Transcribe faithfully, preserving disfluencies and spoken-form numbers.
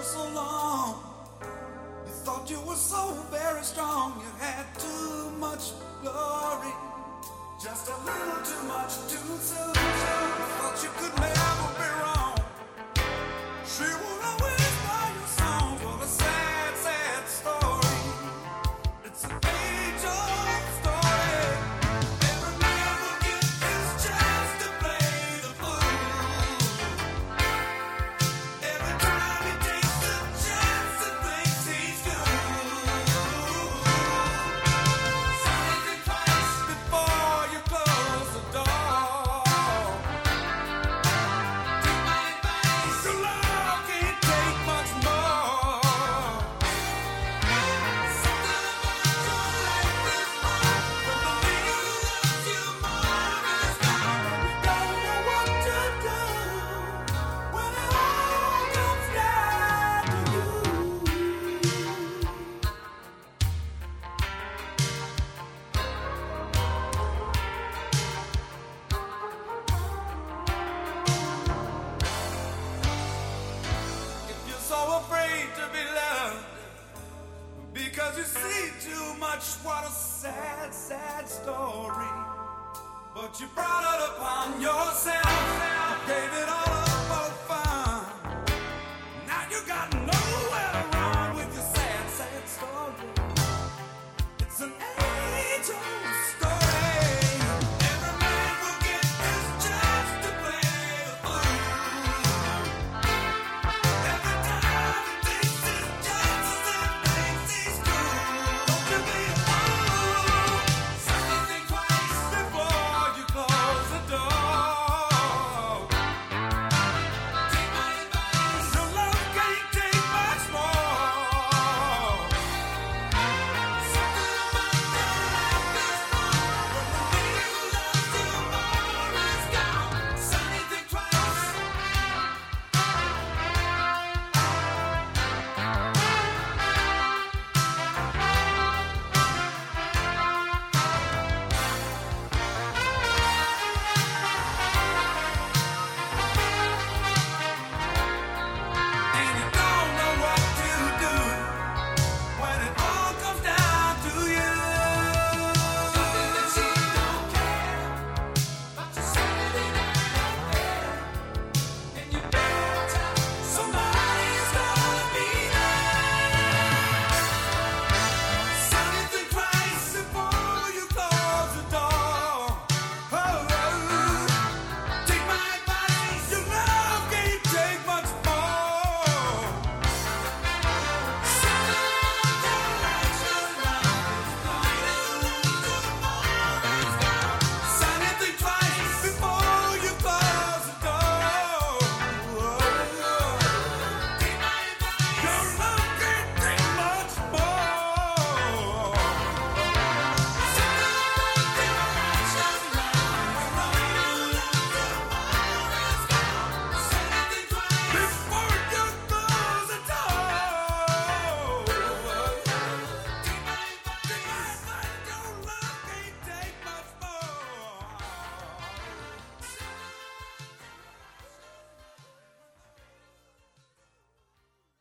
so long. You thought you were so very strong. You had too much glory, just a little too much too soon. You thought you could never be wrong. She would always buy your songs. What a sad, sad story. It's an age-old story. Every man will get his chance to play the fool. Every time he takes a chance and thinks he's good. So think twice before you close the door. Take my advice, the law can't take much more. Something about your life is wrong. From the leader who loves you more is gone. And you don't know what to do when it all comes down to you. If you're so afraid to be loved because you see too much, what a sad, sad story. But you brought it upon yourself, gave it all up.